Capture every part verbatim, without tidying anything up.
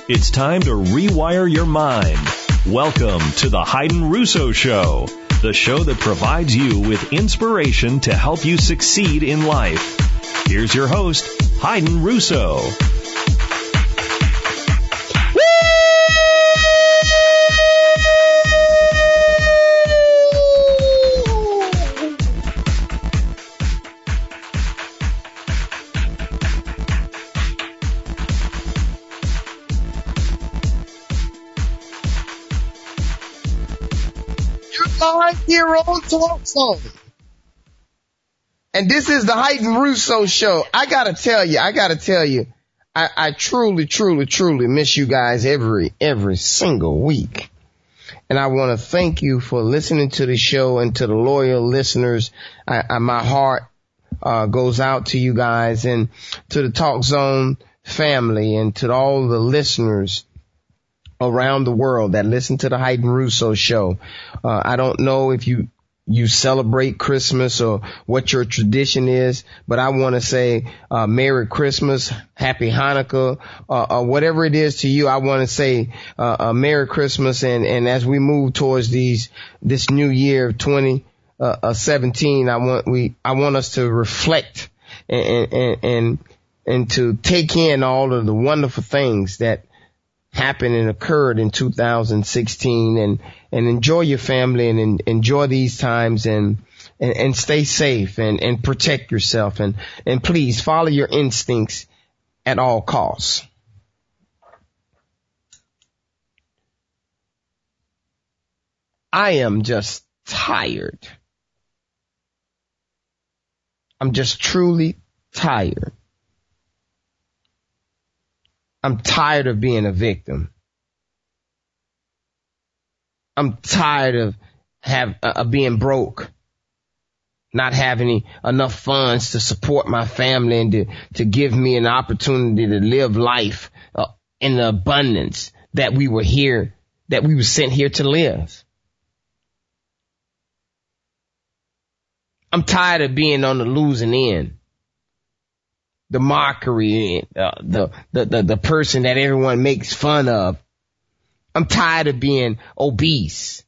It's time to rewire your mind. Welcome to the Hayden Russo Show, the show that provides you with inspiration to help you succeed in life. Here's your host, Hayden Russo. Here on Talk Zone. And this is the Hayden Russo Show. I gotta tell you, I gotta tell you, I, I truly, truly, truly miss you guys every, every single week. And I want to thank you for listening to the show, and to the loyal listeners. I, I, my heart uh, goes out to you guys, and to the Talk Zone family, and to all the listeners around the world that listen to the Hayden Russo Show. Uh, I don't know if you, you celebrate Christmas or what your tradition is, but I want to say, uh, Merry Christmas, Happy Hanukkah, uh, uh, whatever it is to you. I want to say, uh, uh, Merry Christmas. And, and as we move towards these, this new year of twenty seventeen, I want, we, I want us to reflect and, and, and, and to take in all of the wonderful things that happened and occurred in two thousand sixteen, and, and enjoy your family, and, and enjoy these times, and, and, and stay safe, and, and protect yourself, and, and please follow your instincts at all costs. I am just tired. I'm just truly tired. I'm tired of being a victim. I'm tired of have uh, being broke, not having any, enough funds to support my family and to, to give me an opportunity to live life uh, in the abundance that we were here, that we were sent here to live. I'm tired of being on the losing end. The mockery, uh, the, the, the, the person that everyone makes fun of. I'm tired of being obese.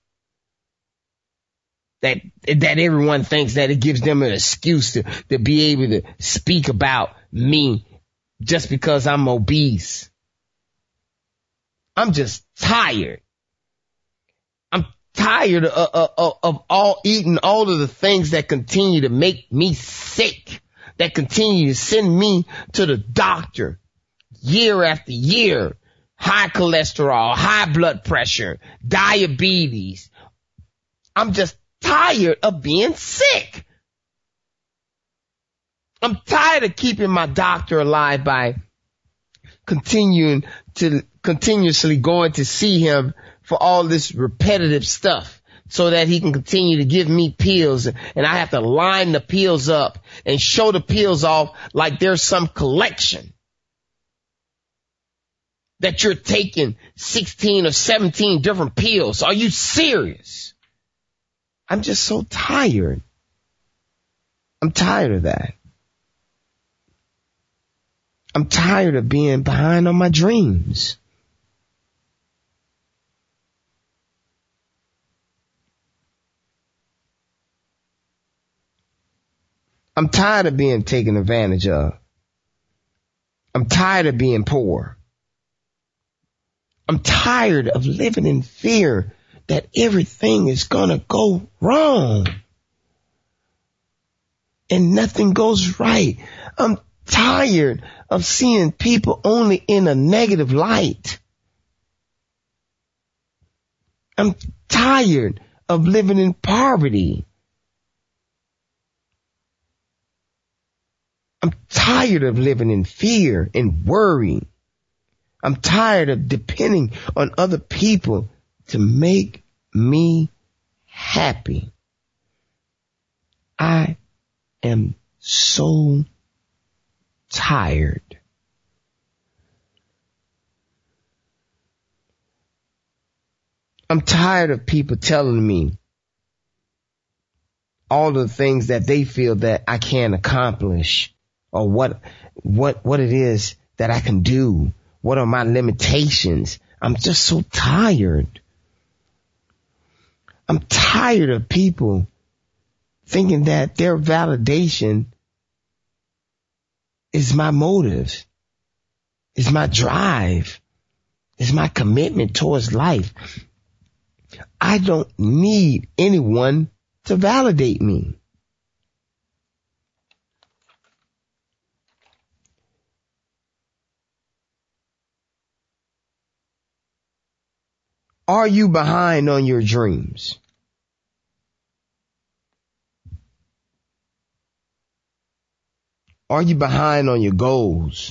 That, that everyone thinks that it gives them an excuse to, to be able to speak about me just because I'm obese. I'm just tired. I'm tired of, of, of all eating all of the things that continue to make me sick, that continue to send me to the doctor year after year. High cholesterol, high blood pressure, diabetes. I'm just tired of being sick. I'm tired of keeping my doctor alive by continuing to continuously going to see him for all this repetitive stuff, so that he can continue to give me pills, and I have to line the pills up and show the pills off like there's some collection. That you're taking sixteen or seventeen different pills. Are you serious? I'm just so tired. I'm tired of that. I'm tired of being behind on my dreams. I'm tired of being taken advantage of. I'm tired of being poor. I'm tired of living in fear that everything is gonna go wrong and nothing goes right. I'm tired of seeing people only in a negative light. I'm tired of living in poverty. I'm tired of living in fear and worry. I'm tired of depending on other people to make me happy. I am so tired. I'm tired of people telling me all the things that they feel that I can't accomplish, or what, what, what it is that I can do, What are my limitations? I'm just so tired. I'm tired of people thinking that their validation is my motive, is my drive, is my commitment towards life. I don't need anyone to validate me. Are you behind on your dreams? Are you behind on your goals?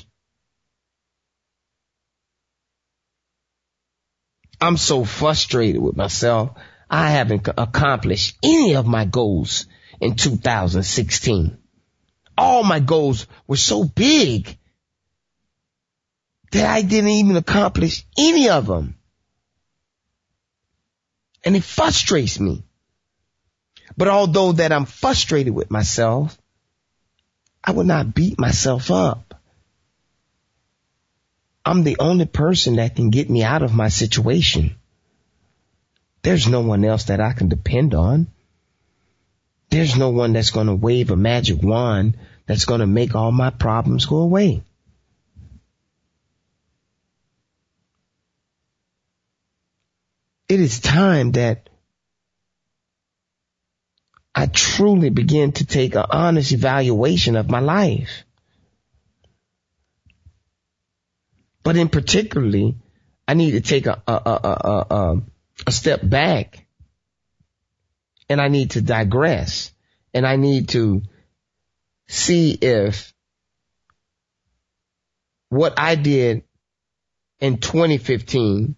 I'm so frustrated with myself. I haven't accomplished any of my goals in two thousand sixteen. All my goals were so big that I didn't even accomplish any of them. And it frustrates me. But although that I'm frustrated with myself, I would not beat myself up. I'm the only person that can get me out of my situation. There's no one else that I can depend on. There's no one that's going to wave a magic wand that's going to make all my problems go away. It is time that I truly begin to take an honest evaluation of my life. But in particularly, I need to take a, a, a, a, a step back, and I need to digress, and I need to see if what I did in twenty fifteen,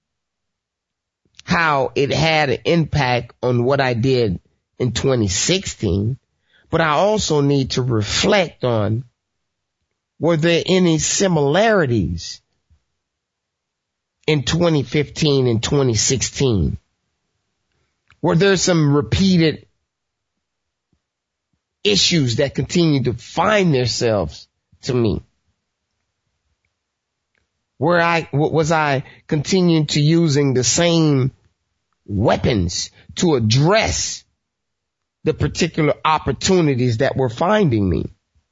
how it had an impact on what I did in twenty sixteen, but I also need to reflect on, were there any similarities in twenty fifteen and twenty sixteen? Were there some repeated issues that continue to find themselves to me? Where I, was I continuing to using the same weapons to address the particular opportunities that were finding me?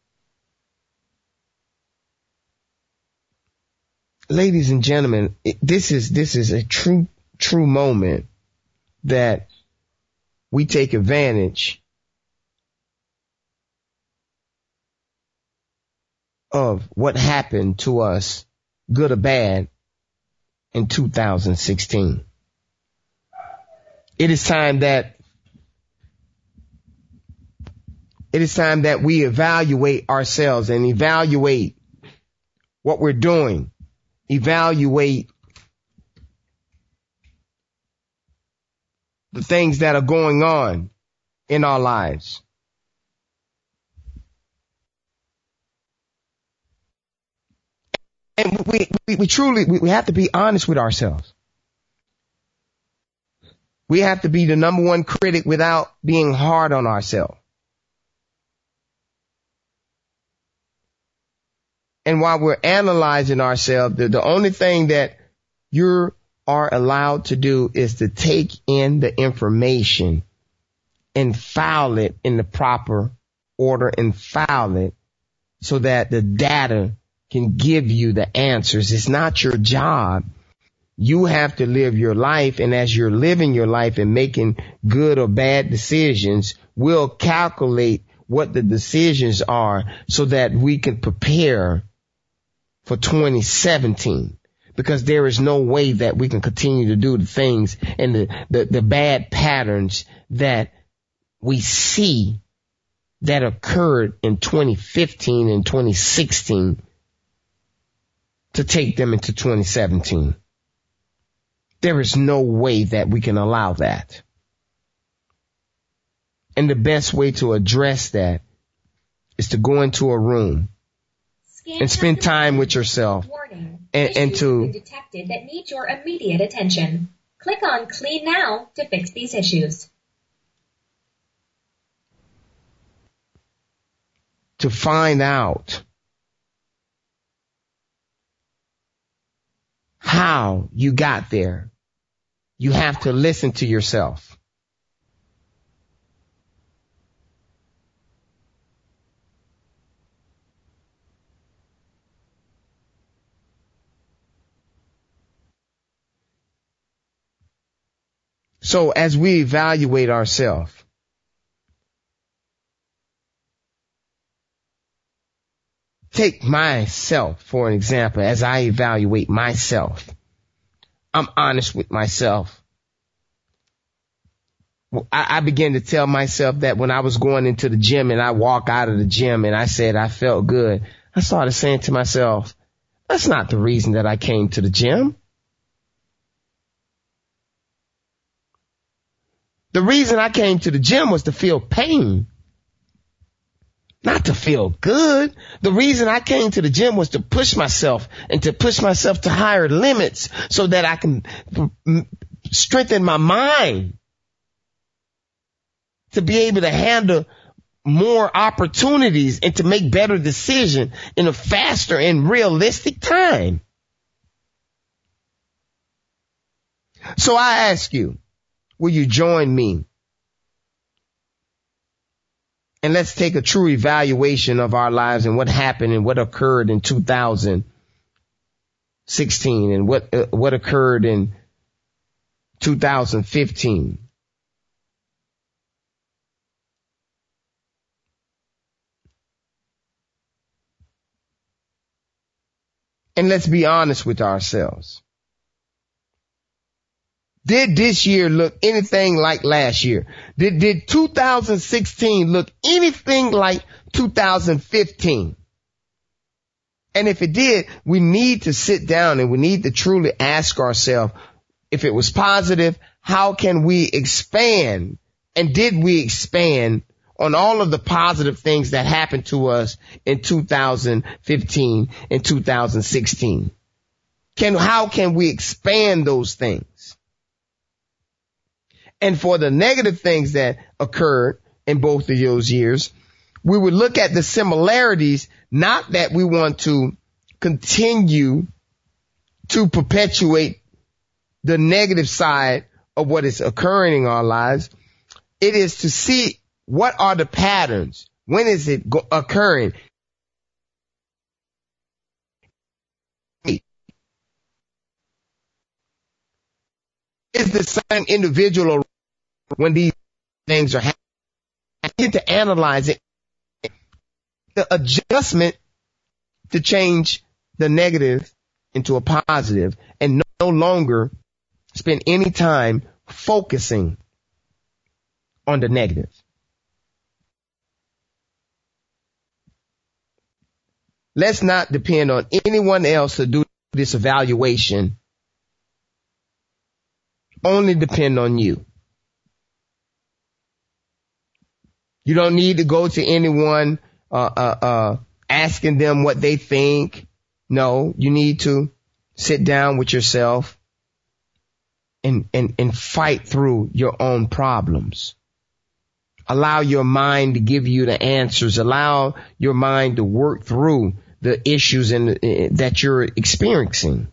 Ladies and gentlemen, it, this is, this is a true, true moment that we take advantage of what happened to us, good or bad, in two thousand sixteen. It is time that it is time that we evaluate ourselves and evaluate what we're doing. Evaluate the things that are going on in our lives. And we, we, we truly, we, we have to be honest with ourselves. We have to be the number one critic without being hard on ourselves. And while we're analyzing ourselves, the, the only thing that you are allowed to do is to take in the information and file it in the proper order and file it so that the data can give you the answers. It's not your job. You have to live your life, and as you're living your life and making good or bad decisions, we'll calculate what the decisions are so that we can prepare for twenty seventeen. Because there is no way that we can continue to do the things and the, the, the bad patterns that we see that occurred in twenty fifteen and twenty sixteen to take them into twenty seventeen. There is no way that we can allow that. And the best way to address that is to go into a room Scan and spend time with yourself. Warning. And, and to detected that need your immediate attention. Click on Clean Now to fix these issues. To find out how you got there. You have to listen to yourself. So as we evaluate ourselves, take myself for an example. As I evaluate myself, I'm honest with myself. I, I began to tell myself that when I was going into the gym and I walk out of the gym and I said I felt good, I started saying to myself, that's not the reason that I came to the gym. The reason I came to the gym was to feel pain, not to feel good. The reason I came to the gym was to push myself and to push myself to higher limits so that I can strengthen my mind to be able to handle more opportunities and to make better decisions in a faster and realistic time. So I ask you, will you join me? And let's take a true evaluation of our lives and what happened and what occurred in two thousand sixteen and what uh, what occurred in two thousand fifteen. And let's be honest with ourselves. Did this year look anything like last year? Did, did two thousand sixteen look anything like two thousand fifteen? And if it did, we need to sit down and we need to truly ask ourselves, if it was positive, how can we expand? And did we expand on all of the positive things that happened to us in two thousand fifteen and two thousand sixteen? Can, how can we expand those things? And for the negative things that occurred in both of those years, we would look at the similarities, not that we want to continue to perpetuate the negative side of what is occurring in our lives. It is to see what are the patterns. When is it go- occurring? Is the same individual when these things are happening? I need to analyze it. The adjustment to change the negative into a positive and no longer spend any time focusing on the negative. Let's not depend on anyone else to do this evaluation. Only depend on you. You don't need to go to anyone uh, uh, uh, asking them what they think. No, you need to sit down with yourself and, and, and fight through your own problems. Allow your mind to give you the answers. Allow your mind to work through the issues in, uh, that you're experiencing.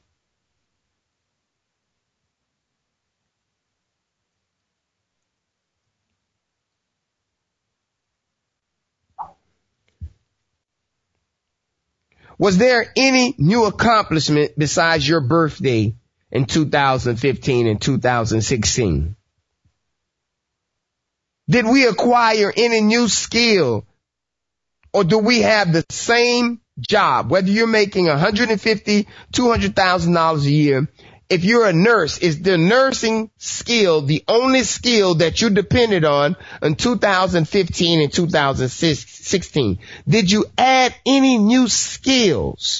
Was there any new accomplishment besides your birthday in two thousand fifteen and two thousand sixteen? Did we acquire any new skill, or do we have the same job? Whether you're making one hundred fifty thousand dollars, two hundred thousand dollars a year, if you're a nurse, is the nursing skill the only skill that you depended on in two thousand fifteen and two thousand sixteen? Did you add any new skills?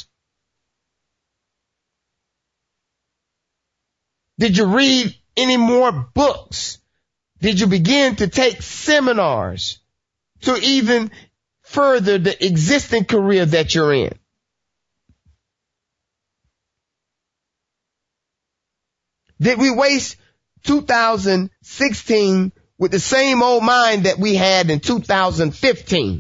Did you read any more books? Did you begin to take seminars to even further the existing career that you're in? Did we waste two thousand sixteen with the same old mind that we had in two thousand fifteen?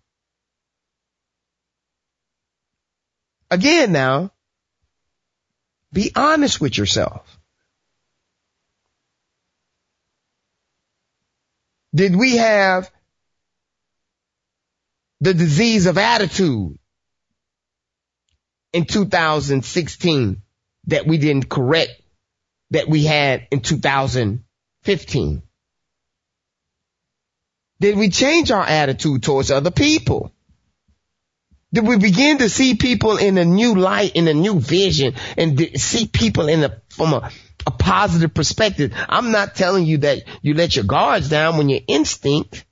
Again now, Be honest with yourself. Did we have the disease of attitude in two thousand sixteen that we didn't correct that we had in two thousand fifteen? Did we change our attitude towards other people? Did we begin to see people in a new light, in a new vision, and see people in a, from a, a positive perspective? I'm not telling you that you let your guards down when your instinct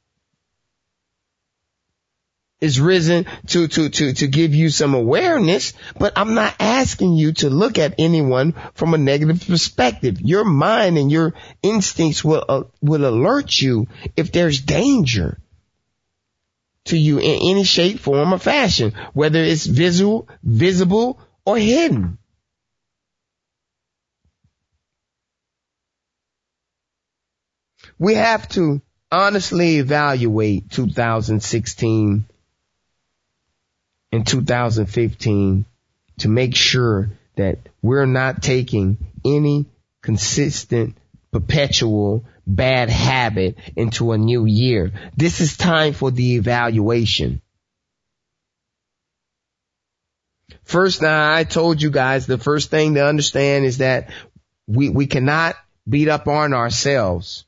is risen to, to, to, to give you some awareness, but I'm not asking you to look at anyone from a negative perspective. Your mind and your instincts will, uh, will alert you if there's danger to you in any shape, form, or fashion, whether it's visual, visible, or hidden. We have to honestly evaluate two thousand sixteen and two thousand fifteen to make sure that we're not taking any consistent, perpetual bad habit into a new year. This is time for the evaluation. First, now I told you guys the first thing to understand is that we, we cannot beat up on ourselves.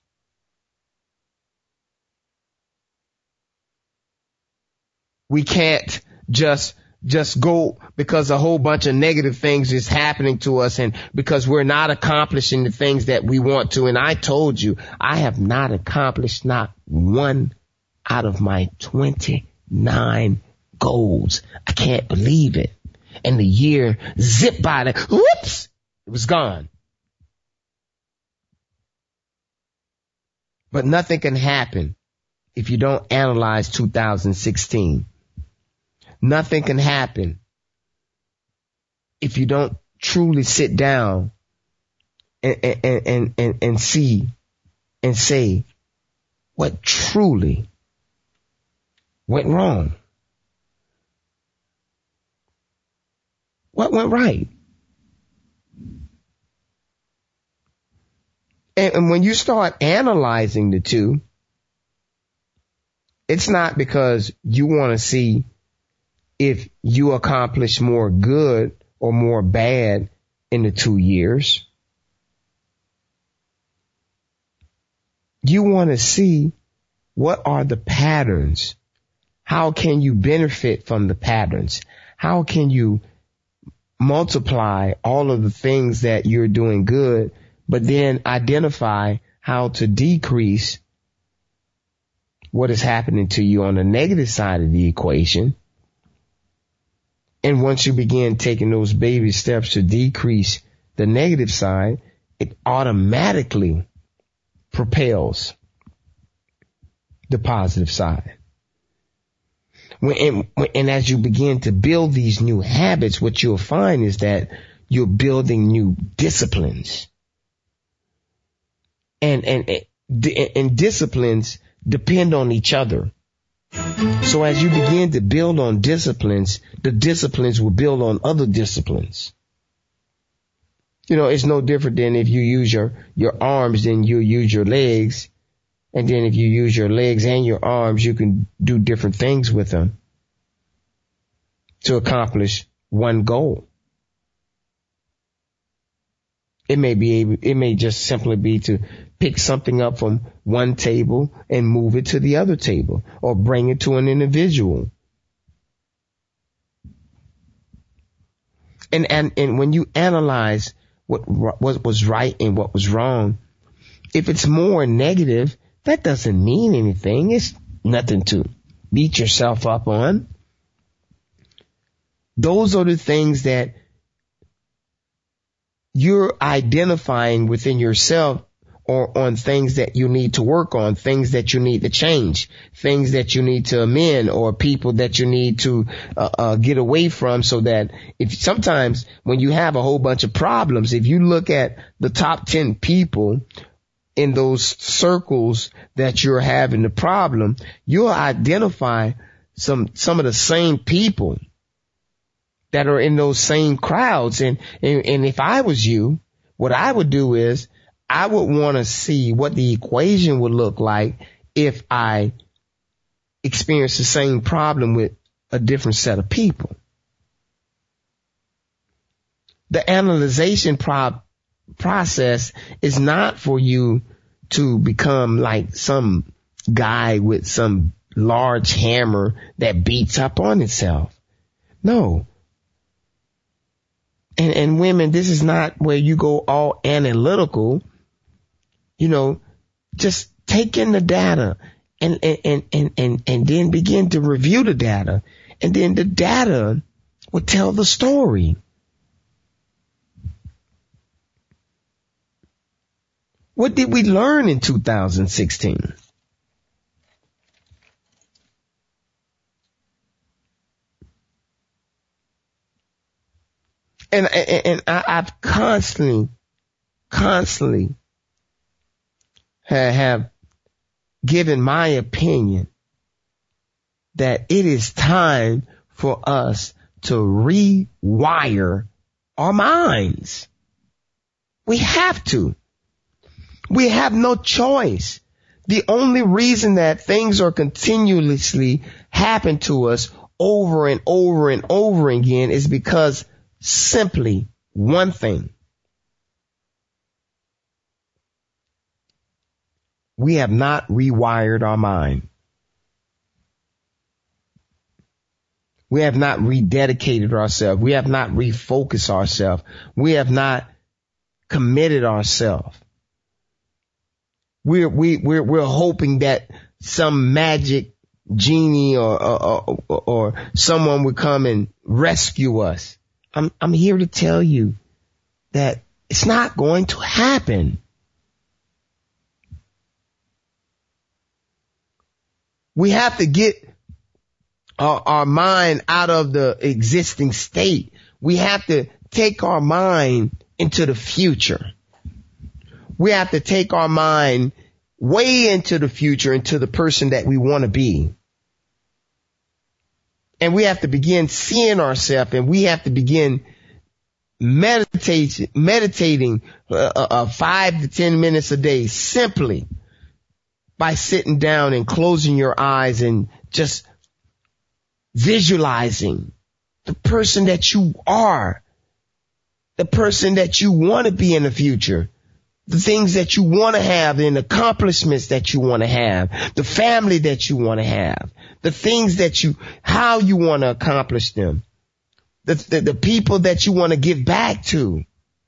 We can't just just go because a whole bunch of negative things is happening to us and because we're not accomplishing the things that we want to. And I told you, I have not accomplished not one out of my twenty-nine goals. I can't believe it. And the year zipped by, like, whoops, it was gone. But nothing can happen if you don't analyze two thousand sixteen. Nothing can happen if you don't truly sit down and, and, and, and, and see and say what truly went wrong. What went right? And, and when you start analyzing the two, it's not because you want to see if you accomplish more good or more bad in the two years. You want to see what are the patterns. How can you benefit from the patterns? How can you multiply all of the things that you're doing good, but then identify how to decrease what is happening to you on the negative side of the equation? And once you begin taking those baby steps to decrease the negative side, it automatically propels the positive side. When, and, and as you begin to build these new habits, what you'll find is that you're building new disciplines. And, and, and disciplines depend on each other. So as you begin to build on disciplines, the disciplines will build on other disciplines. You know, it's no different than if you use your, your arms, then you use your legs. And then if you use your legs and your arms, you can do different things with them to accomplish one goal. It may be able, it may just simply be to pick something up from one table and move it to the other table or bring it to an individual. And, and, and when you analyze what, what was right and what was wrong, if it's more negative, that doesn't mean anything. It's nothing to beat yourself up on. Those are the things that you're identifying within yourself or on things that you need to work on, things that you need to change, things that you need to amend, or people that you need to uh, uh, get away from, so that if sometimes when you have a whole bunch of problems, if you look at the top ten people in those circles that you're having the problem, you'll identify some, some of the same people that are in those same crowds. And, and, and if I was you, what I would do is I would want to see what the equation would look like if I experienced the same problem with a different set of people. The analyzation pro- process is not for you to become like some guy with some large hammer that beats up on itself. No. And, and women, this is not where you go all analytical. You know, just take in the data and, and, and, and, and then begin to review the data. And then the data will tell the story. What did we learn in two thousand sixteen? And, and, and I, I've constantly, constantly have, have given my opinion that it is time for us to rewire our minds. We have to. We have no choice. The only reason that things are continuously happen to us over and over and over again is because simply one thing. We have not rewired our mind. We have not rededicated ourselves. We have not refocused ourselves. We have not committed ourselves. We're, we, we're, we're hoping that some magic genie or, or, or, or someone would come and rescue us. I'm, I'm here to tell you that it's not going to happen. We have to get our, our mind out of the existing state. We have to take our mind into the future. We have to take our mind way into the future, into the person that we want to be. And we have to begin seeing ourselves, and we have to begin meditate, meditating uh, uh, five to ten minutes a day simply by sitting down and closing your eyes and just visualizing the person that you are, the person that you want to be in the future, the things that you want to have and accomplishments that you want to have, the family that you want to have, the things that you, how you want to accomplish them, the, the, the people that you want to give back to.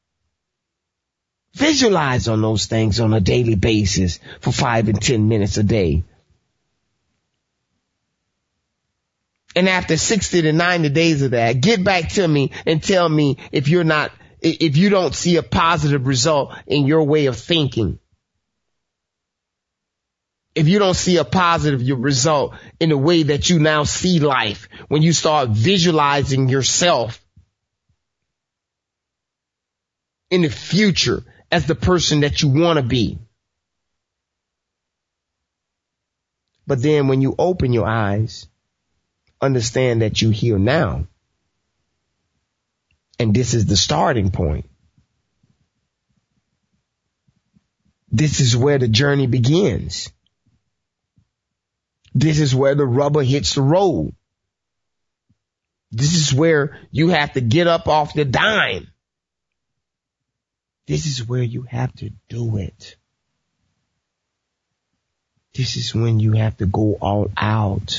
Visualize on those things on a daily basis for five and ten minutes a day. And after sixty to ninety days of that, get back to me and tell me if you're not, if you don't see a positive result in your way of thinking. If you don't see a positive result in the way that you now see life, when you start visualizing yourself in the future as the person that you want to be. But then when you open your eyes, understand that you're here now. And this is the starting point. This is where the journey begins. This is where the rubber hits the road. This is where you have to get up off the dime. This is where you have to do it. This is when you have to go all out.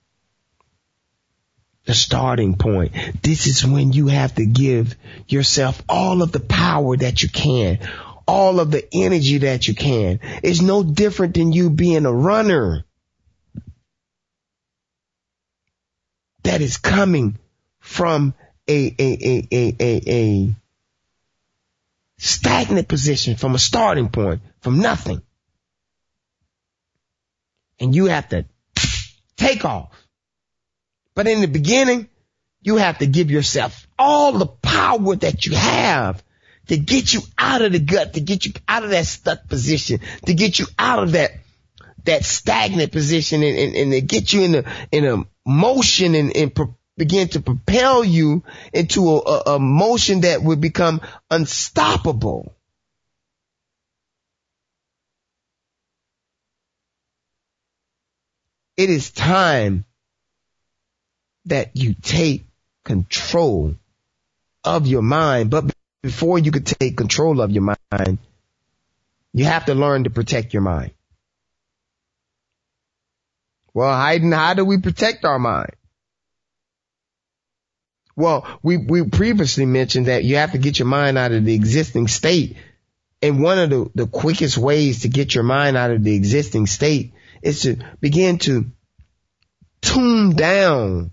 The starting point. This is when you have to give yourself all of the power that you can, all of the energy that you can. It's no different than you being a runner that is coming from a, a, a, a, a, a stagnant position, from a starting point, from nothing. And you have to take off. But in the beginning, you have to give yourself all the power that you have to get you out of the gut, to get you out of that stuck position, to get you out of that that stagnant position, and, and, and to get you in a in a motion and, and pro- begin to propel you into a, a, a motion that would become unstoppable. It is time that you take control of your mind. But before you could take control of your mind, you have to learn to protect your mind. Well, Hayden, how do we protect our mind? Well, we, we previously mentioned that you have to get your mind out of the existing state. And one of the, the quickest ways to get your mind out of the existing state is to begin to tune down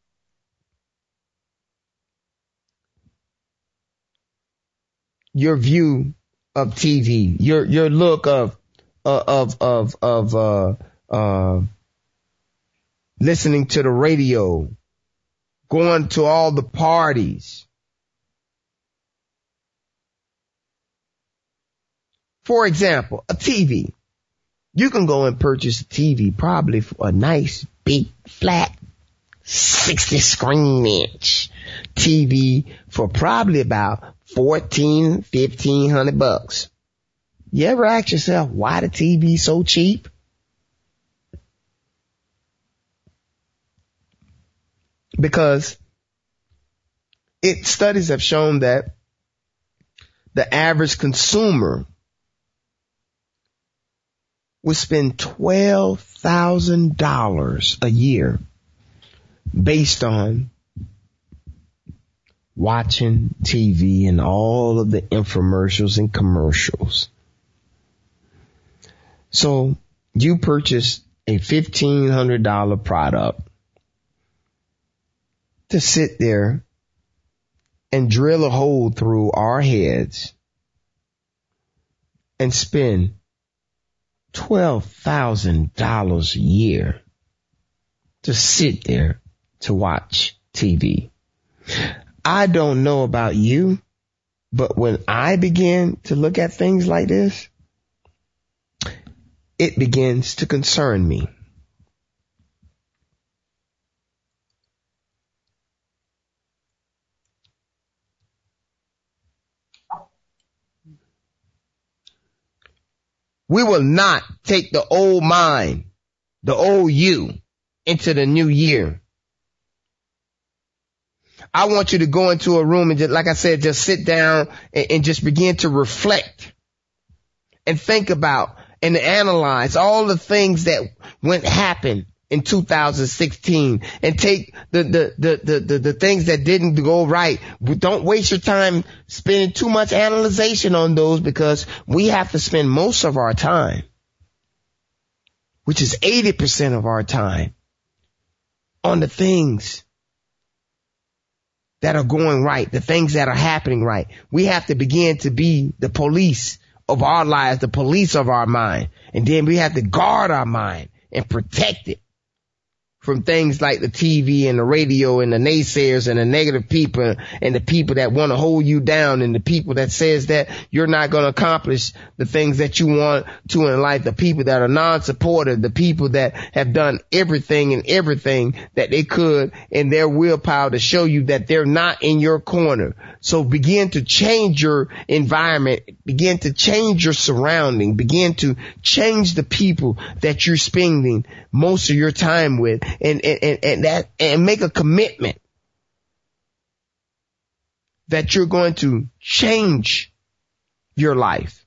your view of T V, your your look of uh, of of of uh uh listening to the radio, going to all the parties. For example, a T V. You can go and purchase a T V probably for a nice, big, flat, sixty screen inch T V for probably about fourteen, fifteen hundred bucks. You ever ask yourself why the T V so cheap? Because it studies have shown that the average consumer would spend twelve thousand dollars a year based on watching T V and all of the infomercials and commercials. So you purchase a fifteen hundred dollars product to sit there and drill a hole through our heads and spend twelve thousand dollars a year to sit there to watch T V. I don't know about you, but when I begin to look at things like this, it begins to concern me. We will not take the old mind, the old you, into the new year. I want you to go into a room and just, like I said, just sit down and, and just begin to reflect and think about and analyze all the things that went happen in two thousand sixteen and take the, the, the, the, the, the things that didn't go right. Don't waste your time spending too much analyzation on those, because we have to spend most of our time, which is eighty percent of our time, on the things that are going right, the things that are happening right. We have to begin to be the police of our lives, the police of our mind. And then we have to guard our mind and protect it from things like the T V and the radio and the naysayers and the negative people and the people that want to hold you down and the people that says that you're not going to accomplish the things that you want to in life, the people that are non-supportive, the people that have done everything and everything that they could in their willpower to show you that they're not in your corner. So begin to change your environment, begin to change your surrounding, begin to change the people that you're spending most of your time with. And, and, and that, and make a commitment that you're going to change your life.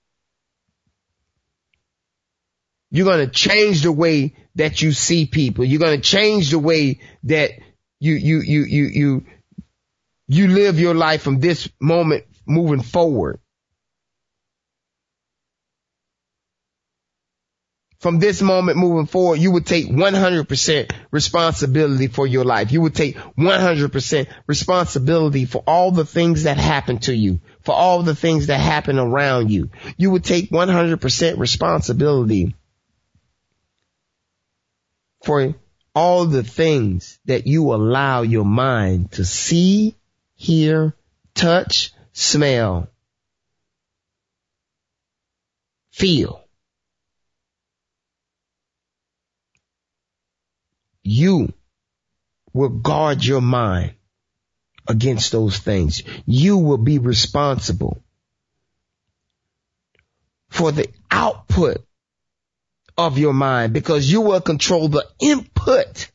You're going to change the way that you see people. You're going to change the way that you, you, you, you, you, you live your life from this moment moving forward. From this moment moving forward, you would take one hundred percent responsibility for your life. You would take one hundred percent responsibility for all the things that happen to you, for all the things that happen around you. You would take one hundred percent responsibility for all the things that you allow your mind to see, hear, touch, smell, feel. You will guard your mind against those things. You will be responsible for the output of your mind because you will control the input.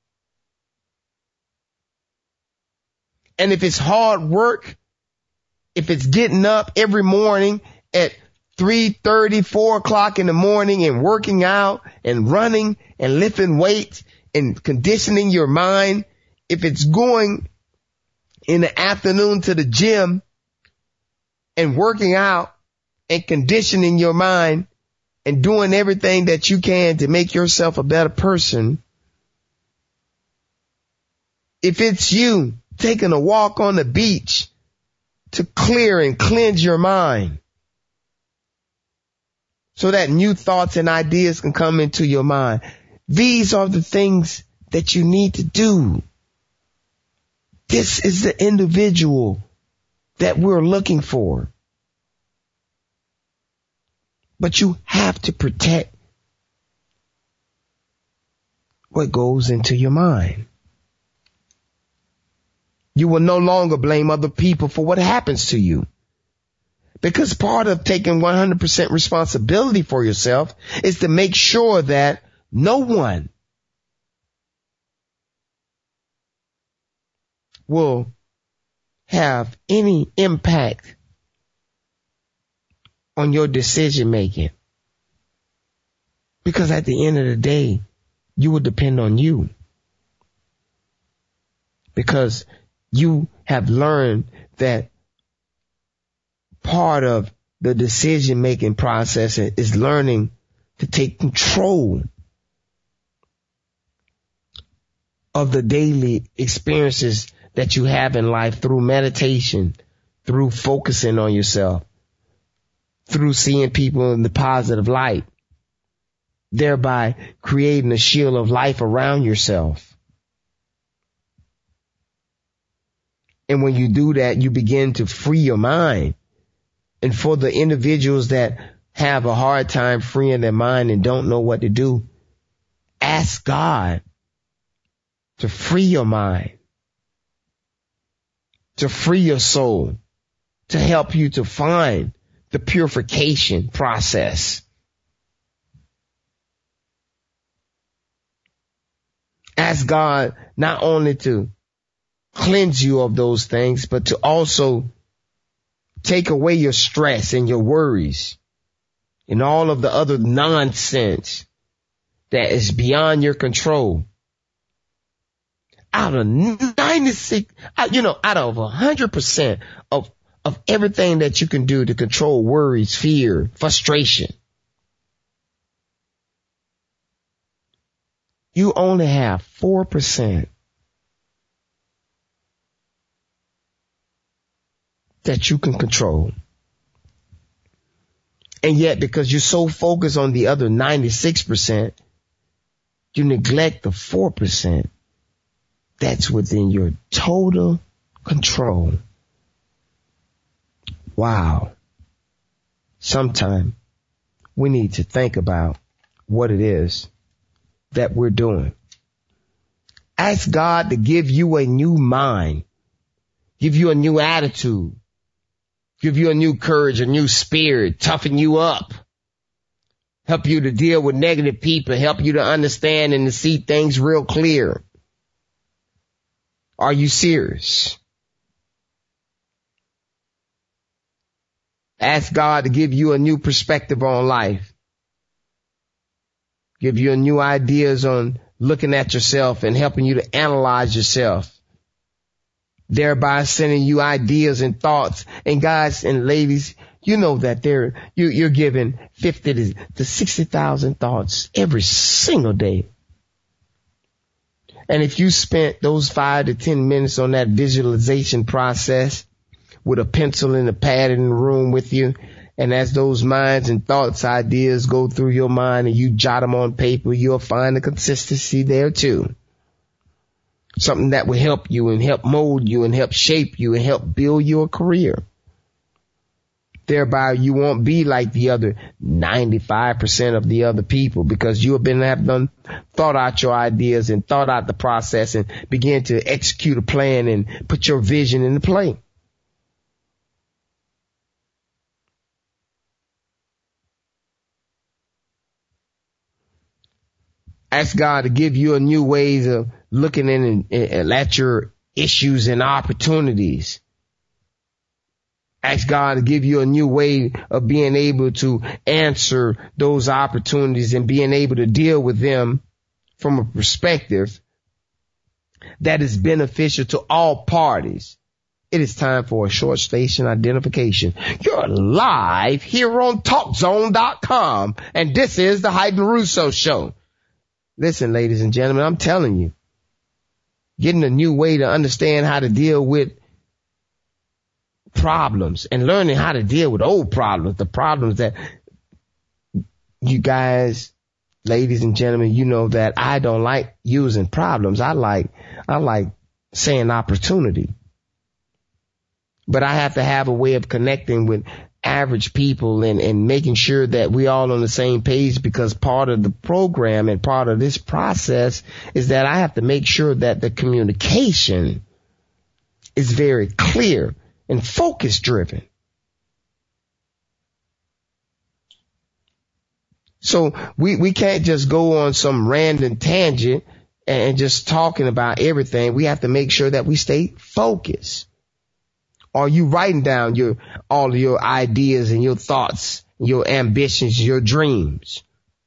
And if it's hard work, if it's getting up every morning at three thirty, four o'clock in the morning and working out and running and lifting weights and conditioning your mind, if it's going in the afternoon to the gym and working out and conditioning your mind and doing everything that you can to make yourself a better person, if it's you taking a walk on the beach to clear and cleanse your mind so that new thoughts and ideas can come into your mind, these are the things that you need to do. This is the individual that we're looking for. But you have to protect what goes into your mind. You will no longer blame other people for what happens to you. Because part of taking one hundred percent responsibility for yourself is to make sure that no one will have any impact on your decision making. Because at the end of the day, you will depend on you. Because you have learned that part of the decision making process is learning to take control of the daily experiences that you have in life through meditation, through focusing on yourself, through seeing people in the positive light, thereby creating a shield of life around yourself. And when you do that, you begin to free your mind. And for the individuals that have a hard time freeing their mind and don't know what to do, ask God to free your mind, to free your soul, to help you to find the purification process. Ask God not only to cleanse you of those things, but to also take away your stress and your worries and all of the other nonsense that is beyond your control. Out of ninety-six, you know, out of one hundred percent of, of everything that you can do to control worries, fear, frustration, you only have four percent that you can control. And yet, because you're so focused on the other ninety-six percent, you neglect the four percent that's within your total control. Wow. Sometime we need to think about what it is that we're doing. Ask God to give you a new mind, give you a new attitude, give you a new courage, a new spirit, toughen you up, help you to deal with negative people, help you to understand and to see things real clear. Are you serious? Ask God to give you a new perspective on life, give you a new ideas on looking at yourself and helping you to analyze yourself, thereby sending you ideas and thoughts. And guys and ladies, you know that they're, you, you're given fifty to sixty thousand thoughts every single day. And if you spent those five to ten minutes on that visualization process with a pencil and a pad in the room with you, and as those minds and thoughts, ideas go through your mind and you jot them on paper, you'll find the consistency there too. Something that will help you and help mold you and help shape you and help build your career. Thereby, you won't be like the other ninety-five percent of the other people, because you have been have done thought out your ideas and thought out the process and begin to execute a plan and put your vision into play. Ask God to give you a new ways of looking in and, and at your issues and opportunities. Ask God to give you a new way of being able to answer those opportunities and being able to deal with them from a perspective that is beneficial to all parties. It is time for a short station identification. You're live here on talk zone dot com, and this is the Hyden Russo Show. Listen, ladies and gentlemen, I'm telling you, getting a new way to understand how to deal with problems and learning how to deal with old problems, the problems that you guys, ladies and gentlemen, you know that I don't like using problems. I like, I like saying opportunity. But I have to have a way of connecting with average people and, and making sure that we all on the same page, because part of the program and part of this process is that I have to make sure that the communication is very clear and focus driven. So we, we can't just go on some random tangent and just talking about everything. We have to make sure that we stay focused. Are you writing down your all of your ideas and your thoughts, your ambitions, your dreams?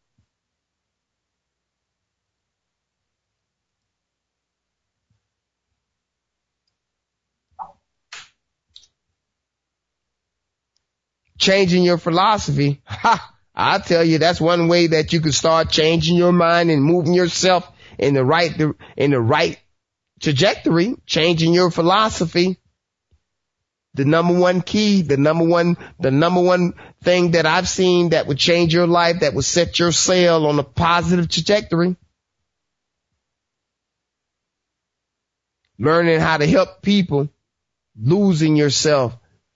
Changing your philosophy. Ha! I tell you, that's one way that you can start changing your mind and moving yourself in the right in the right trajectory. Changing your philosophy. The number one key, the number one, the number one thing that I've seen that would change your life, that would set your sail on a positive trajectory. Learning how to help people, losing yourself,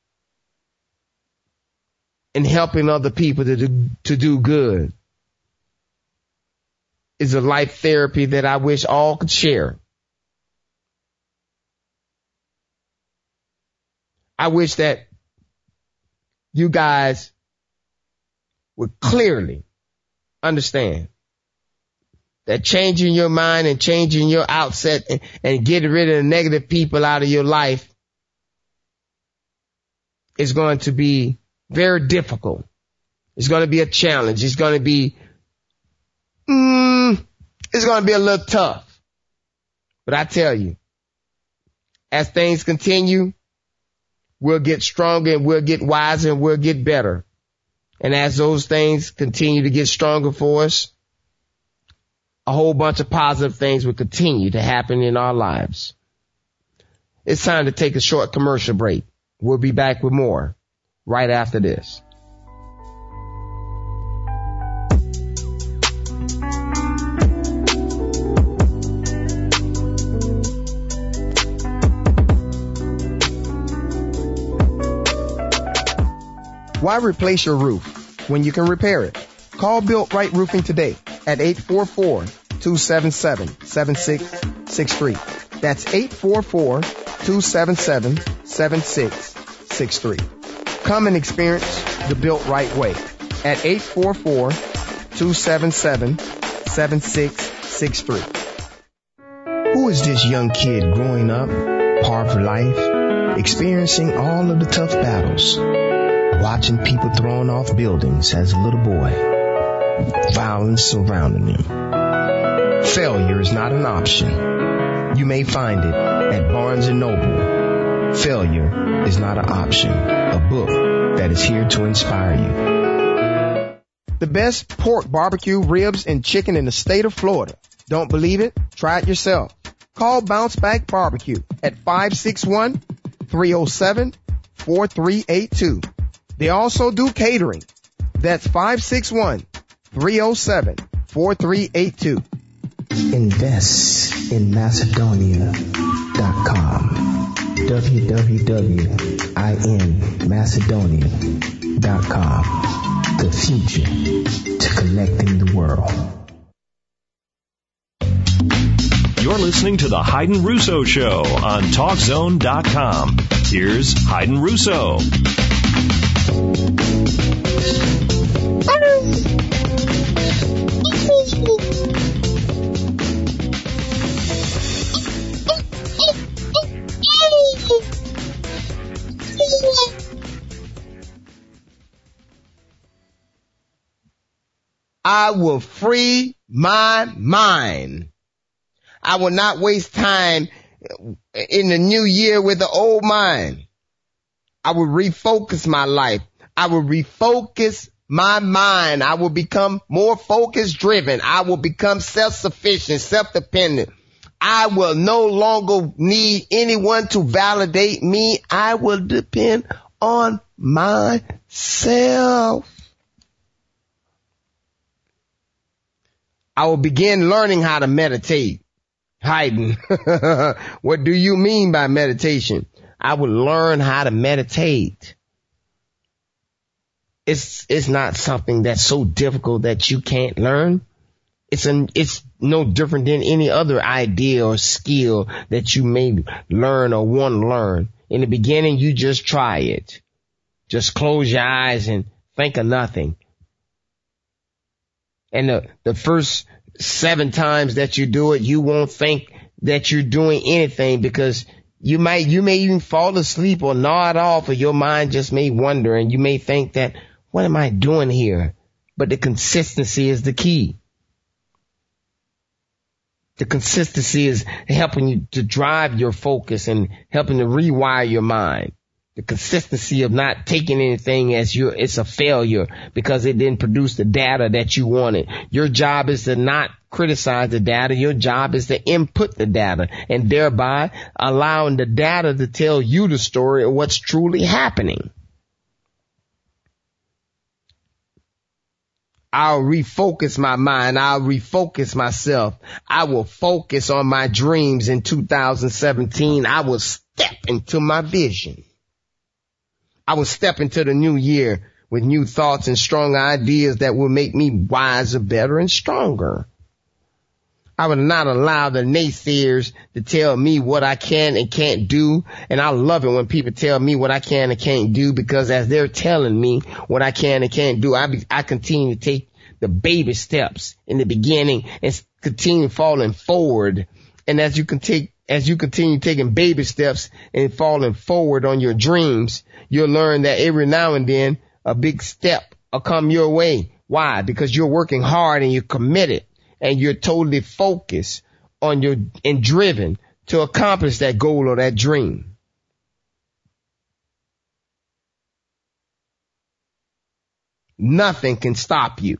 and helping other people to do, to do good is a life therapy that I wish all could share. I wish that you guys would clearly understand that changing your mind and changing your outset and, and getting rid of the negative people out of your life is going to be very difficult. It's going to be a challenge. It's going to be, mm, it's going to be a little tough. But I tell you, as things continue, we'll get stronger and we'll get wiser and we'll get better. And as those things continue to get stronger for us, a whole bunch of positive things will continue to happen in our lives. It's time to take a short commercial break. We'll be back with more right after this. Why replace your roof when you can repair it? Call Built Right Roofing today at eight four four, two seven seven, seven six six three. That's eight four four, two seven seven, seven six six three. Come and experience the Built Right way at eight four four, two seven seven, seven six six three. Who is this young kid growing up, par for life, experiencing all of the tough battles? Watching people thrown off buildings as a little boy. Violence surrounding him. Failure is not an option. You may find it at Barnes and Noble. Failure is not an option. A book that is here to inspire you. The best pork barbecue, ribs, and chicken in the state of Florida. Don't believe it? Try it yourself. Call Bounce Back Barbecue at five six one, three oh seven, four three eight two. They also do catering. That's five six one, three oh seven, four three eight two. Invest in Macedonia dot com. w w w dot i n macedonia dot com. The future to connecting the world. You're listening to the Hayden Russo Show on talk zone dot com. Here's Hayden Russo. I will free my mind. I will not waste time in the new year with the old mind. I will refocus my life. I will refocus my mind. I will become more focus driven. I will become self-sufficient, self-dependent. I will no longer need anyone to validate me. I will depend on myself. I will begin learning how to meditate. Hayden, what do you mean by meditation? I will learn how to meditate. It's, it's not something that's so difficult that you can't learn. It's an, it's no different than any other idea or skill that you may learn or want to learn. In the beginning, you just try it. Just close your eyes and think of nothing. And the, the first seven times that you do it, you won't think that you're doing anything because you might, you may even fall asleep or nod off, or your mind just may wander and you may think that, what am I doing here? But the consistency is the key. The consistency is helping you to drive your focus and helping to rewire your mind. The consistency of not taking anything as your, it's a failure because it didn't produce the data that you wanted. Your job is to not criticize the data. Your job is to input the data and thereby allowing the data to tell you the story of what's truly happening. I'll refocus my mind. I'll refocus myself. I will focus on my dreams in two thousand seventeen. I will step into my vision. I will step into the new year with new thoughts and strong ideas that will make me wiser, better, and stronger. I will not allow the naysayers to tell me what I can and can't do. And I love it when people tell me what I can and can't do, because as they're telling me what I can and can't do, I, be, I continue to take the baby steps in the beginning and continue falling forward. And as you can take As you continue taking baby steps and falling forward on your dreams, you'll learn that every now and then a big step will come your way. Why? Because you're working hard and you're committed and you're totally focused on your and driven to accomplish that goal or that dream. Nothing can stop you.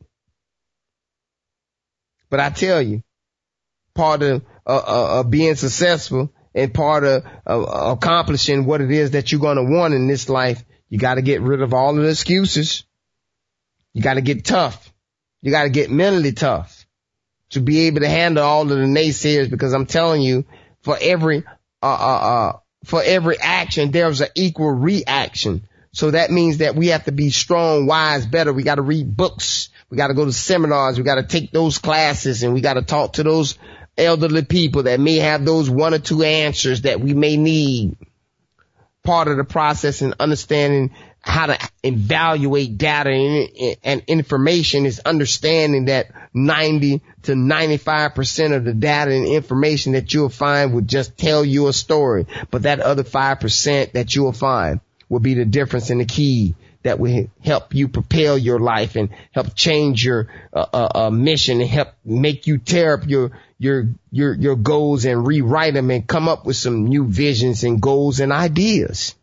But I tell you, part of uh, uh, uh, being successful and part of uh, accomplishing what it is that you're going to want in this life, you got to get rid of all of the excuses. You got to get tough. You got to get mentally tough to be able to handle all of the naysayers, because I'm telling you, for every uh, uh, uh, for every action, there's an equal reaction. So that means that we have to be strong, wise, better. We got to read books. We got to go to seminars. We got to take those classes, and we got to talk to those elderly people that may have those one or two answers that we may need. Part of the process in understanding how to evaluate data and, and information is understanding that ninety to ninety-five percent of the data and information that you'll find will just tell you a story. But that other five percent that you'll find will be the difference in the key that will help you propel your life and help change your uh, uh, uh, mission and help make you tear up your your your your goals and rewrite them and come up with some new visions and goals and ideas.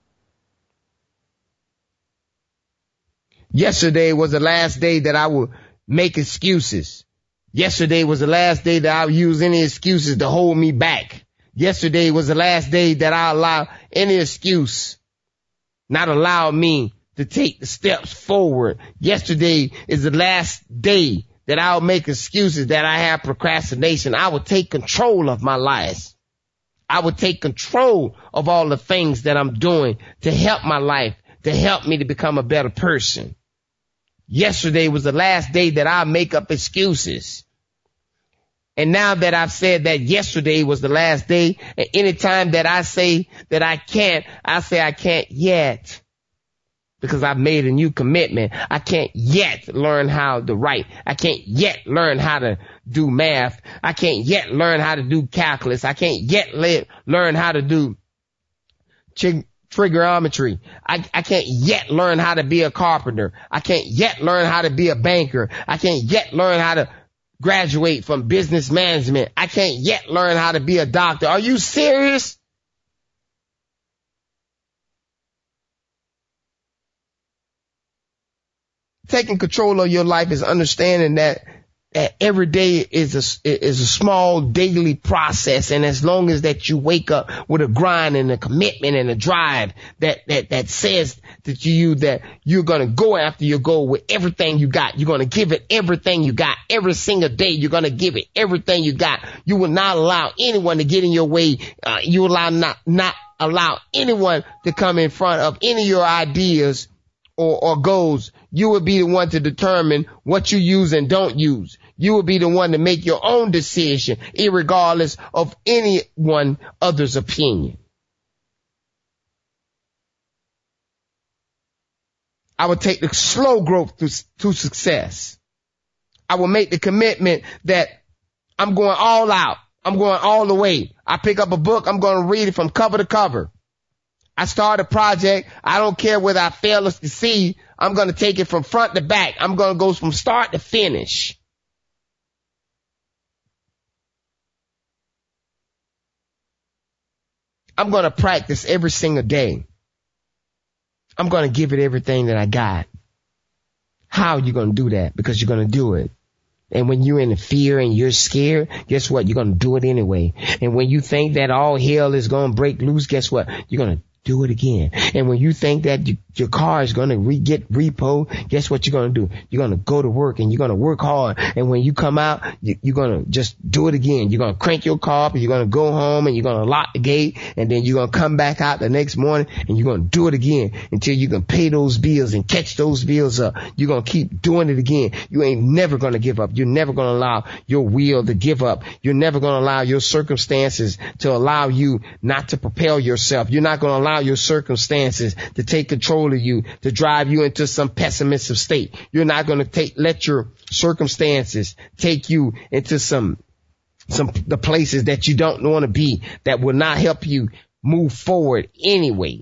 Yesterday was the last day that I would make excuses. Yesterday was the last day that I would use any excuses to hold me back. Yesterday was the last day that I allow any excuse not allow me to take the steps forward. Yesterday is the last day that I'll make excuses that I have procrastination. I will take control of my life. I would take control of all the things that I'm doing to help my life, to help me to become a better person. Yesterday was the last day that I make up excuses. And now that I've said that yesterday was the last day, and anytime that I say that I can't, I say I can't yet. Because I've made a new commitment. I can't yet learn how to write. I can't yet learn how to do math. I can't yet learn how to do calculus. I can't yet le- learn how to do trig- trigonometry. I, I can't yet learn how to be a carpenter. I can't yet learn how to be a banker. I can't yet learn how to graduate from business management. I can't yet learn how to be a doctor. Are you serious? Taking control of your life is understanding that, that every day is a, is a small daily process. And as long as that you wake up with a grind and a commitment and a drive that, that, that says that you, that you're going to go after your goal with everything you got. You're going to give it everything you got every single day. You're going to give it everything you got. You will not allow anyone to get in your way. Uh, you will allow not, not allow anyone to come in front of any of your ideas or, or goals. You will be the one to determine what you use and don't use. You will be the one to make your own decision, irregardless of anyone other's opinion. I will take the slow growth to, to success. I will make the commitment that I'm going all out. I'm going all the way. I pick up a book. I'm going to read it from cover to cover. I start a project. I don't care whether I fail or succeed. I'm going to take it from front to back. I'm going to go from start to finish. I'm going to practice every single day. I'm going to give it everything that I got. How are you going to do that? Because you're going to do it. And when you're in fear and you're scared, guess what? You're going to do it anyway. And when you think that all hell is going to break loose, guess what? You're going to do it again. And when you think that you, your car is going to re- get repo, guess what you're going to do? You're going to go to work and you're going to work hard. And when you come out, you, you're going to just do it again. You're going to crank your car up and you're going to go home and you're going to lock the gate. And then you're going to come back out the next morning and you're going to do it again until you can pay those bills and catch those bills up. You're going to keep doing it again. You ain't never going to give up. You're never going to allow your will to give up. You're never going to allow your circumstances to allow you not to propel yourself. You're not going to allow your circumstances to take control of you, to drive you into some pessimistic state. You're not going to take, let your circumstances take you into some, some, the places that you don't want to be, that will not help you move forward anyway.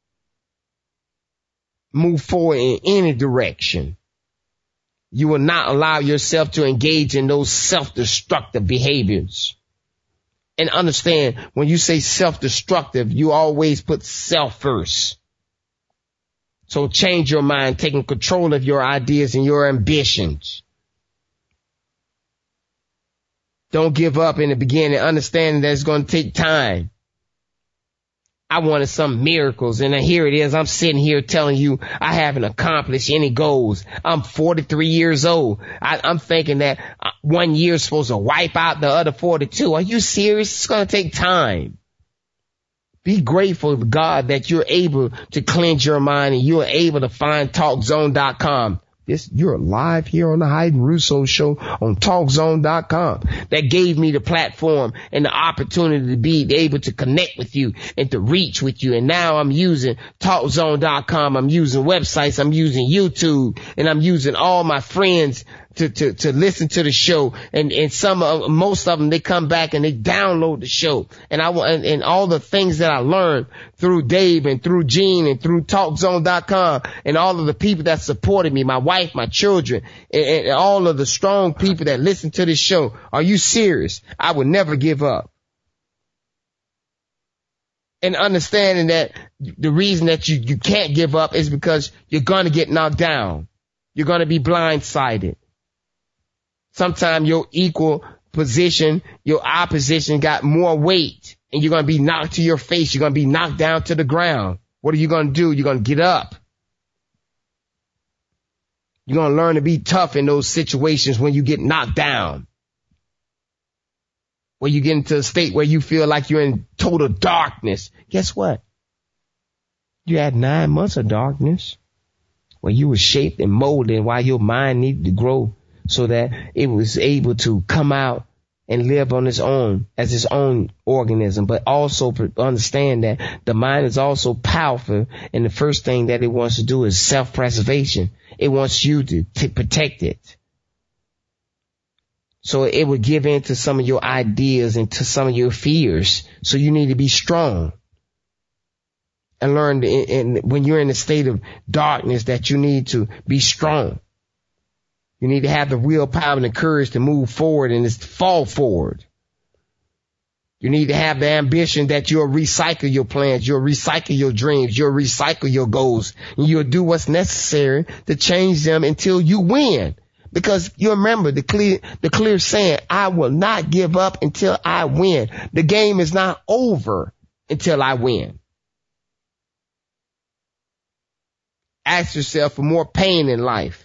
Move forward in any direction. You will not allow yourself to engage in those self-destructive behaviors. And understand, when you say self-destructive, you always put self first. So change your mind, taking control of your ideas and your ambitions. Don't give up in the beginning, understanding that it's going to take time. I wanted some miracles, and here it is. I'm sitting here telling you I haven't accomplished any goals. I'm forty-three years old. I, I'm thinking that one year is supposed to wipe out the other forty-two. Are you serious? It's going to take time. Be grateful to God that you're able to cleanse your mind and you're able to find talk zone dot com. This, you're live here on the Hayden Russo Show on talk zone dot com. That gave me the platform and the opportunity to be able to connect with you and to reach with you. And now I'm using talk zone dot com. I'm using websites. I'm using YouTube, and I'm using all my friends to, to, to listen to the show. And, and some of, most of them, they come back and they download the show. And I want, and, and all the things that I learned through Dave and through Gene and through talk zone dot com and all of the people that supported me, my wife, my children, and, and all of the strong people that listen to this show. Are you serious? I would never give up. And understanding that the reason that you, you can't give up is because you're going to get knocked down. You're going to be blindsided. Sometimes your equal position, your opposition got more weight, and you're going to be knocked to your face. You're going to be knocked down to the ground. What are you going to do? You're going to get up. You're going to learn to be tough in those situations when you get knocked down. where you get into a state where you feel like you're in total darkness. Guess what? You had nine months of darkness where you were shaped and molded while your mind needed to grow so that it was able to come out and live on its own as its own organism. But also understand that the mind is also powerful, and the first thing that it wants to do is self-preservation. It wants you to, to protect it. So it would give in to some of your ideas and to some of your fears. So you need to be strong and learn in, in, when you're in a state of darkness that you need to be strong. You need to have the willpower and the courage to move forward and to fall forward. You need to have the ambition that you'll recycle your plans, you'll recycle your dreams, you'll recycle your goals, and you'll do what's necessary to change them until you win. Because you remember the clear, the clear saying, I will not give up until I win. The game is not over until I win. Ask yourself for more pain in life.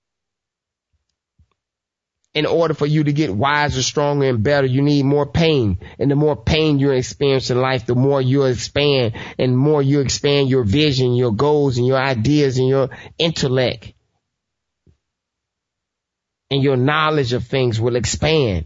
In order for you to get wiser, stronger, and better, you need more pain. And the more pain you experience in life, the more you expand, and the more you expand your vision, your goals, and your ideas, and your intellect. And your knowledge of things will expand.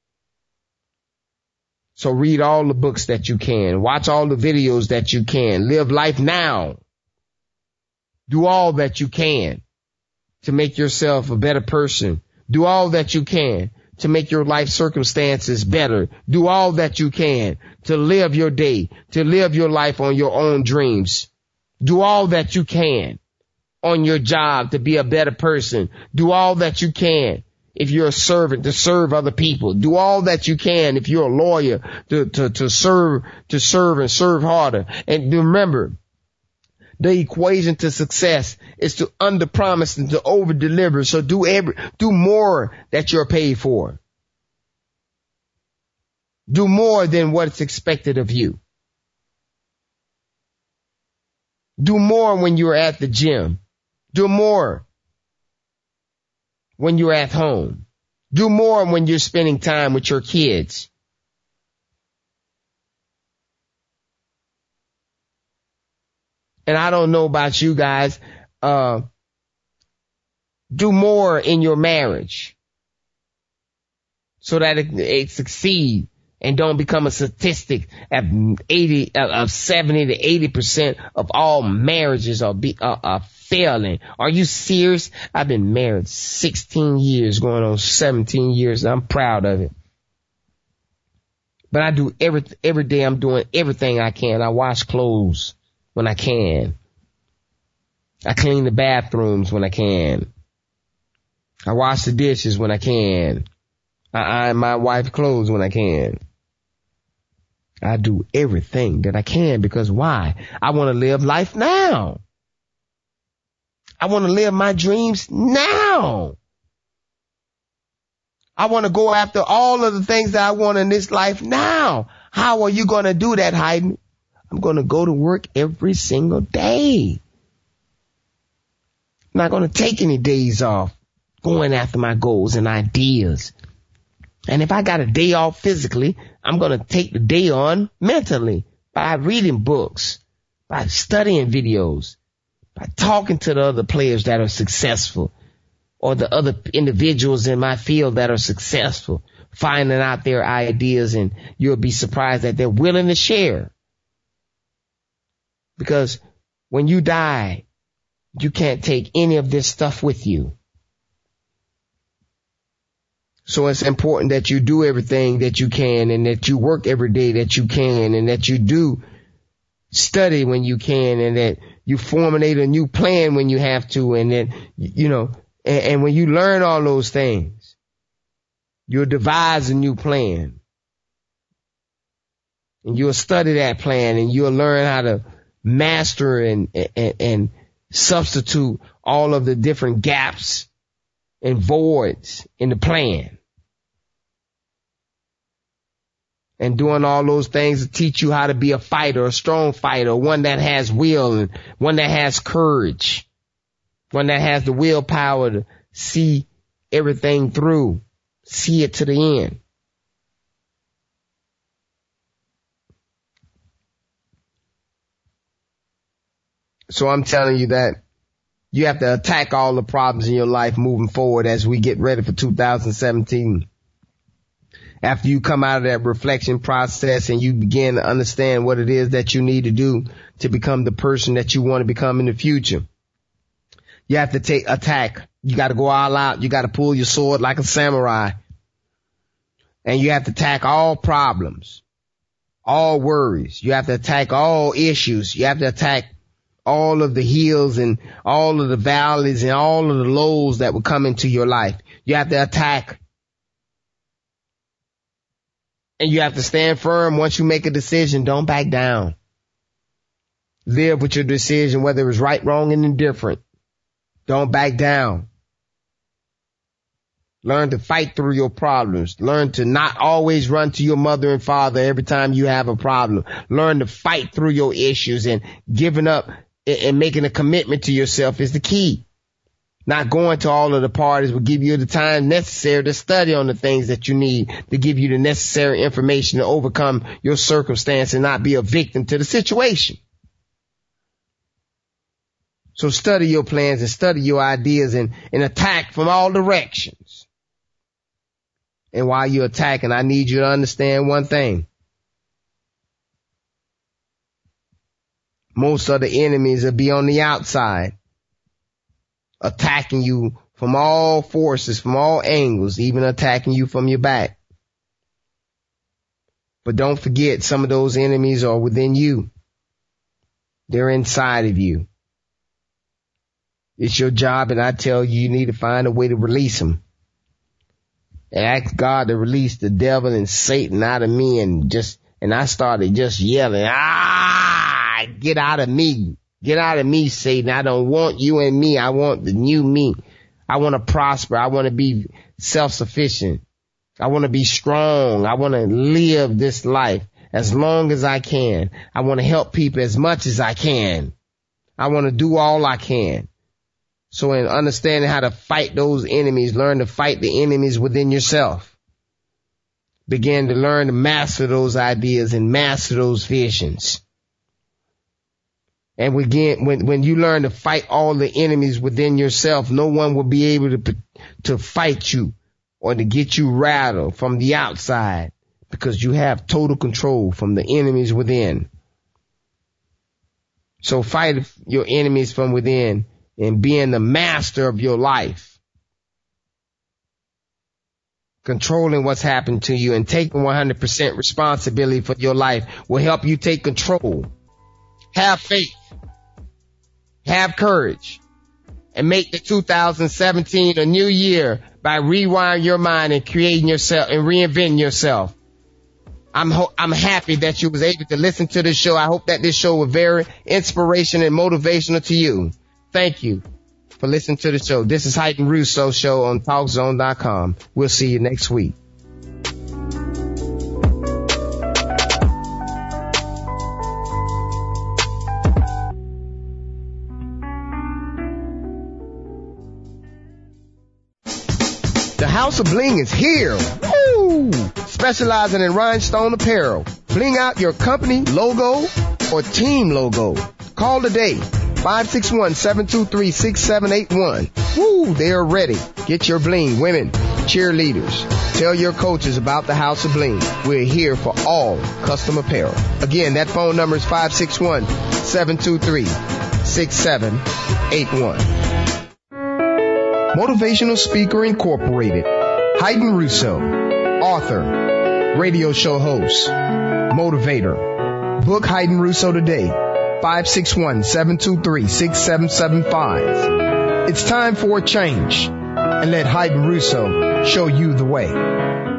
So read all the books that you can. Watch all the videos that you can. Live life now. Do all that you can to make yourself a better person. Do all that you can to make your life circumstances better. Do all that you can to live your day, to live your life on your own dreams. Do all that you can on your job to be a better person. Do all that you can if you're a servant to serve other people. Do all that you can if you're a lawyer to, to, to serve, to serve and serve harder. And remember, the equation to success is to underpromise and to overdeliver. So do every, do more that you're paid for. Do more than what's expected of you. Do more when you're at the gym. Do more when you're at home. Do more when you're spending time with your kids. And I don't know about you guys, uh, do more in your marriage so that it, it succeed and don't become a statistic at eighty, of seventy to eighty percent of all marriages are, be, are, are failing. Are you serious? I've been married sixteen years, going on seventeen years. And I'm proud of it. But I do every, every day I'm doing everything I can. I wash clothes when I can. I clean the bathrooms when I can. I wash the dishes when I can. I iron my wife's clothes when I can. I do everything that I can because why? I want to live life now. I want to live my dreams now. I want to go after all of the things that I want in this life now. How are you going to do that, Hayden? I'm going to go to work every single day. I'm not going to take any days off going after my goals and ideas. And if I got a day off physically, I'm going to take the day on mentally by reading books, by studying videos, by talking to the other players that are successful or the other individuals in my field that are successful, finding out their ideas, and you'll be surprised that they're willing to share. Because when you die, you can't take any of this stuff with you. So it's important that you do everything that you can, and that you work every day that you can, and that you do study when you can, and that you formulate a new plan when you have to, and that, you know, and, and when you learn all those things, you'll devise a new plan. And you'll study that plan, and you'll learn how to master and, and, and substitute all of the different gaps and voids in the plan. And doing all those things to teach you how to be a fighter, a strong fighter, one that has will, and one that has courage, one that has the willpower to see everything through, see it to the end. So I'm telling you that you have to attack all the problems in your life moving forward as we get ready for two thousand seventeen. After you come out of that reflection process and you begin to understand what it is that you need to do to become the person that you want to become in the future, you have to take attack. You got to go all out. You got to pull your sword like a samurai. And you have to attack all problems, all worries. You have to attack all issues. You have to attack all of the hills and all of the valleys and all of the lows that will come into your life. You have to attack. And you have to stand firm. Once you make a decision, don't back down. Live with your decision, whether it's right, wrong, and indifferent. Don't back down. Learn to fight through your problems. Learn to not always run to your mother and father every time you have a problem. Learn to fight through your issues, and giving up and making a commitment to yourself is the key. Not going to all of the parties will give you the time necessary to study on the things that you need to give you the necessary information to overcome your circumstance and not be a victim to the situation. So study your plans and study your ideas and, and attack from all directions. And while you're attacking, I need you to understand one thing. Most of the enemies will be on the outside, attacking you from all forces, from all angles, even attacking you from your back. But don't forget, some of those enemies are within you. They're inside of you. It's your job, and I tell you, you need to find a way to release them. And ask God to release the devil and Satan out of me, and just, and I started just yelling, ah, get out of me. Get out of me, Satan. I don't want you and me. I want the new me. I want to prosper. I want to be self-sufficient. I want to be strong. I want to live this life as long as I can. I want to help people as much as I can. I want to do all I can. So in understanding how to fight those enemies, learn to fight the enemies within yourself. Begin to learn to master those ideas and master those visions. And again, when, when you learn to fight all the enemies within yourself, no one will be able to, to fight you or to get you rattled from the outside, because you have total control from the enemies within. So fight your enemies from within and being the master of your life. Controlling what's happened to you and taking one hundred percent responsibility for your life will help you take control. Have faith. Have courage. And make the two thousand seventeen a new year by rewiring your mind and creating yourself and reinventing yourself. I'm ho- I'm happy that you was able to listen to this show. I hope that this show was very inspirational and motivational to you. Thank you for listening to the show. This is Hyden Russo Show on talk zone dot com. We'll see you next week. The House of Bling is here. Woo! Specializing in rhinestone apparel. Bling out your company logo or team logo. Call today. five six one, seven two three, six seven eight one. Woo! They are ready. Get your bling. Women, cheerleaders. Tell your coaches about the House of Bling. We're here for all custom apparel. Again, that phone number is five six one, seven two three, six seven eight one. Motivational Speaker Incorporated. Hyden Russo. Author. Radio show host. Motivator. Book Hyden Russo today. five six one, seven two three, six seven seven five. It's time for a change. And let Hyden Russo show you the way.